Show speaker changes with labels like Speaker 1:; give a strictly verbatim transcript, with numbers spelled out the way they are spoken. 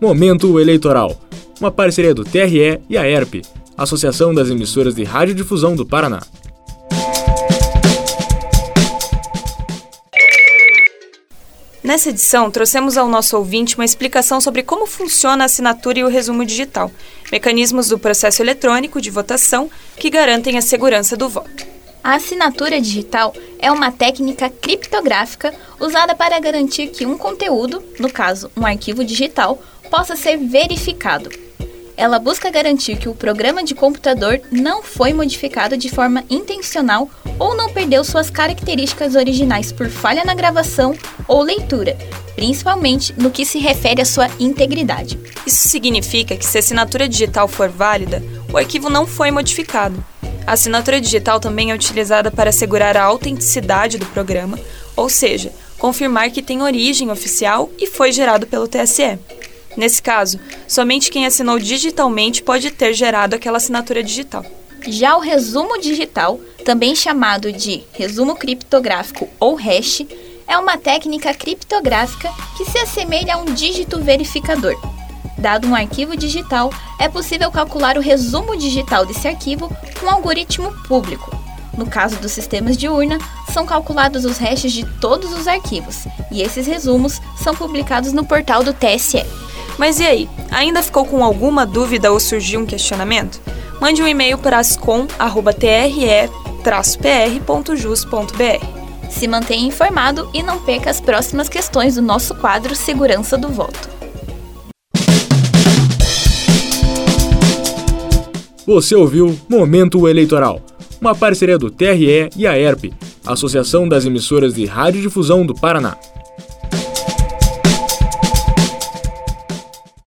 Speaker 1: Momento Eleitoral, uma parceria do T R E e a E R P, Associação das Emissoras de Radiodifusão do Paraná.
Speaker 2: Nessa edição, trouxemos ao nosso ouvinte uma explicação sobre como funciona a assinatura e o resumo digital, mecanismos do processo eletrônico de votação que garantem a segurança do voto.
Speaker 3: A assinatura digital é uma técnica criptográfica usada para garantir que um conteúdo, no caso, um arquivo digital, possa ser verificado. Ela busca garantir que o programa de computador não foi modificado de forma intencional ou não perdeu suas características originais por falha na gravação ou leitura, principalmente no que se refere à sua integridade.
Speaker 2: Isso significa que se a assinatura digital for válida, o arquivo não foi modificado. A assinatura digital também é utilizada para assegurar a autenticidade do programa, ou seja, confirmar que tem origem oficial e foi gerado pelo T S E. Nesse caso, somente quem assinou digitalmente pode ter gerado aquela assinatura digital.
Speaker 3: Já o resumo digital, também chamado de resumo criptográfico ou hash, é uma técnica criptográfica que se assemelha a um dígito verificador. Dado um arquivo digital, é possível calcular o resumo digital desse arquivo com um algoritmo público. No caso dos sistemas de urna, são calculados os hashes de todos os arquivos, e esses resumos são publicados no portal do T S E.
Speaker 2: Mas e aí, ainda ficou com alguma dúvida ou surgiu um questionamento? Mande um e-mail para ascom arroba t r e traço p r ponto jus ponto b r.
Speaker 3: Se mantenha informado e não perca as próximas questões do nosso quadro Segurança do Voto.
Speaker 1: Você ouviu Momento Eleitoral, uma parceria do T R E e a E R P, Associação das Emissoras de Radiodifusão do Paraná.